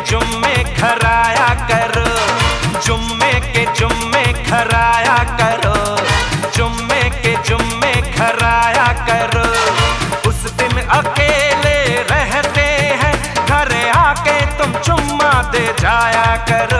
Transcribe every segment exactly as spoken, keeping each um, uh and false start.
जुम्मे खराया करो, जुम्मे के जुम्मे खराया करो, जुम्मे के जुम्मे खराया करो। उस दिन अकेले रहते हैं, घर आके तुम चुम्मा दे जाया करो।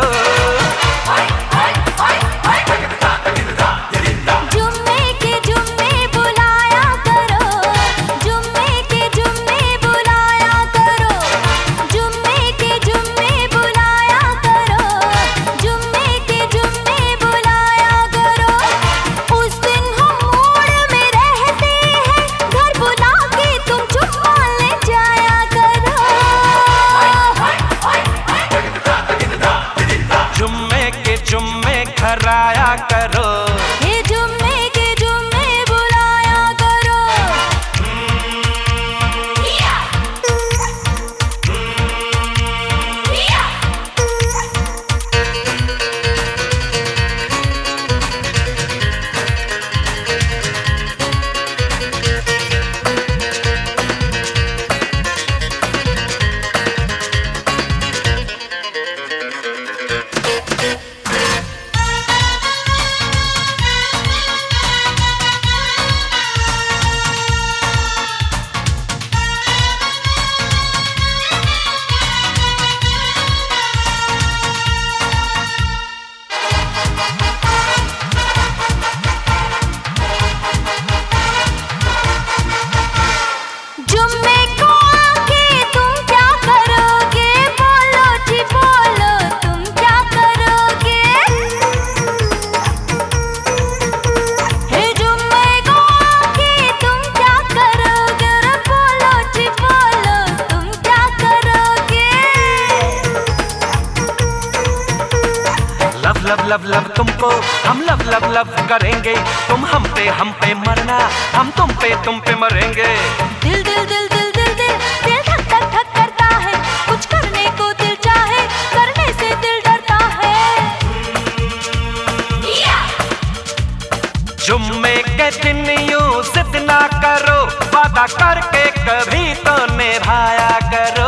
जुम्मे खराया करो, ये जुम्मे के जुम्मे बुलाया करो। लब लब लब तुमको हम लब लब लब करेंगे, तुम हम पे हम पे मरना, हम तुम पे तुम पे मरेंगे। दिल दिल दिल दिल दिल दिल दिल धक धक धक करता है, कुछ करने को दिल चाहे, करने से दिल डरता है। जुम्मे के दिन यूं जिद ना करो, वादा करके कभी तो निभाया करो।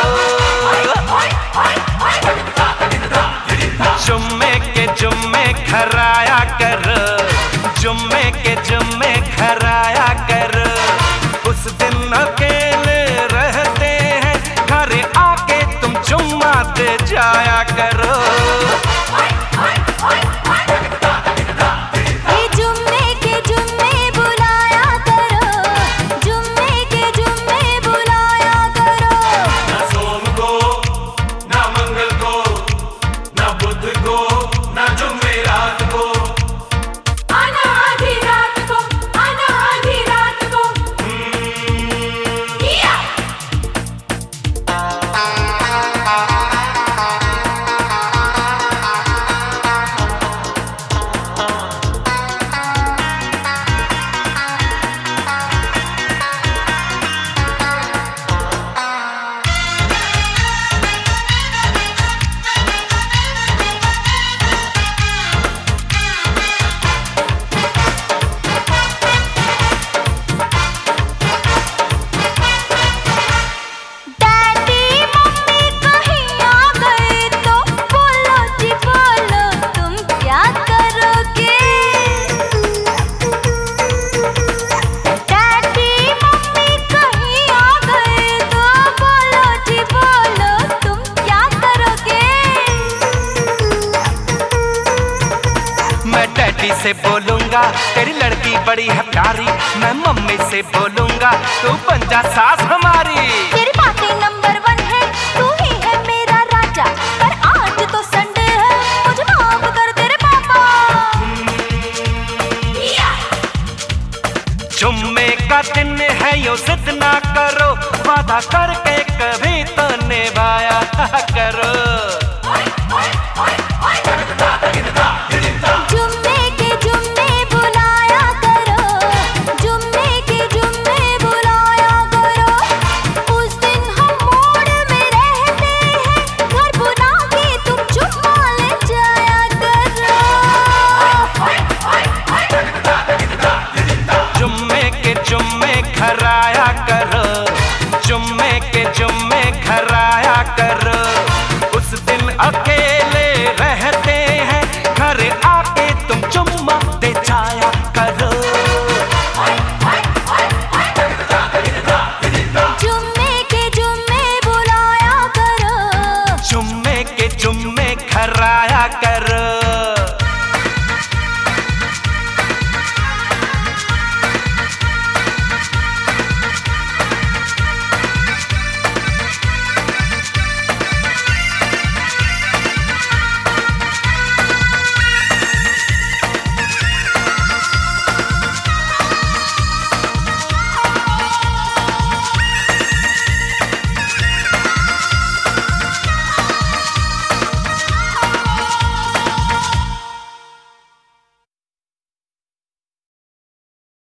जुम्मे के जुम्मे खराया करो, जुम्मे के जुम्मे खराया करो। उस दिन अकेले रहते हैं, घर आके तुम चुम्मा दे जाया करो। से बोलूंगा तेरी लड़की बड़ी है प्यारी, मैं मम्मी से बोलूंगा तू बन जा सास हमारी। तेरी बातें नंबर वन है, तू ही है मेरा राजा, पर आज तो संडे है, मुझे माफ कर तेरे पापा। जुम्मे का दिन है यो जिद ना करो, वादा करके कभी तो निभाया करो। खराया करो, जुम्मे के जुम्मे खराया करो। चुम्मे के चुम्मे खराया कर।